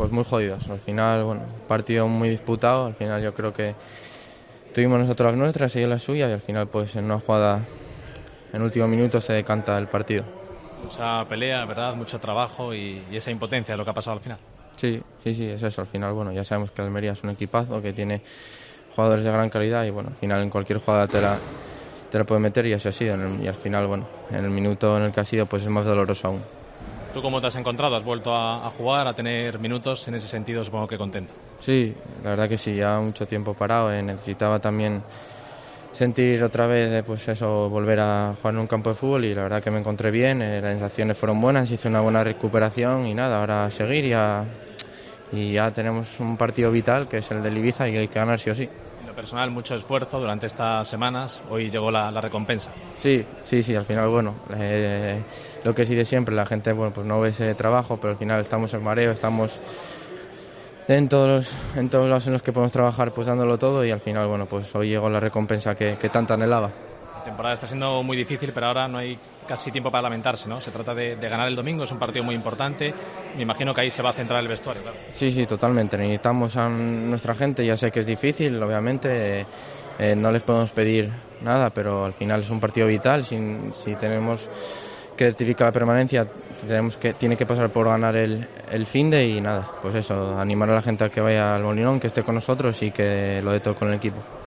pues muy jodidos. Al final, bueno, partido muy disputado. Al final yo creo que tuvimos nosotros las nuestras, ellos las suyas, y al final pues en una jugada en último minuto se decanta el partido. Mucha pelea, ¿verdad? Mucho trabajo y esa impotencia es lo que ha pasado al final. Sí, es eso. Al final, bueno, ya sabemos que Almería es un equipazo, que tiene jugadores de gran calidad y bueno, al final en cualquier jugada te la puede meter y así ha sido. Y al final, bueno, en el minuto en el que ha sido, pues es más doloroso aún. ¿Tú cómo te has encontrado? ¿Has vuelto a jugar, a tener minutos? En ese sentido supongo que contento. Sí, la verdad que sí, ya mucho tiempo parado. Necesitaba también sentir otra vez, pues eso, volver a jugar en un campo de fútbol y la verdad que me encontré bien, las sensaciones fueron buenas, hice una buena recuperación y nada, ahora a seguir y ya tenemos un partido vital que es el del Ibiza y hay que ganar sí o sí. En lo personal, mucho esfuerzo durante estas semanas, hoy llegó la recompensa. Sí, al final, bueno, lo que sí de siempre, la gente bueno, pues no ve ese trabajo, pero al final estamos en mareo, estamos en todos lados en los que podemos trabajar pues dándolo todo y al final, bueno, pues hoy llegó la recompensa que tanto anhelaba. La temporada está siendo muy difícil, pero ahora no hay casi tiempo para lamentarse, ¿no? Se trata de ganar el domingo, es un partido muy importante. Me imagino que ahí se va a centrar el vestuario, claro. Sí, totalmente. Necesitamos a nuestra gente, ya sé que es difícil, obviamente, no les podemos pedir nada, pero al final es un partido vital. Si tenemos que certificar la permanencia, tiene que pasar por ganar el finde y nada, pues eso, animar a la gente a que vaya al Molinón, que esté con nosotros y que lo dé todo con el equipo.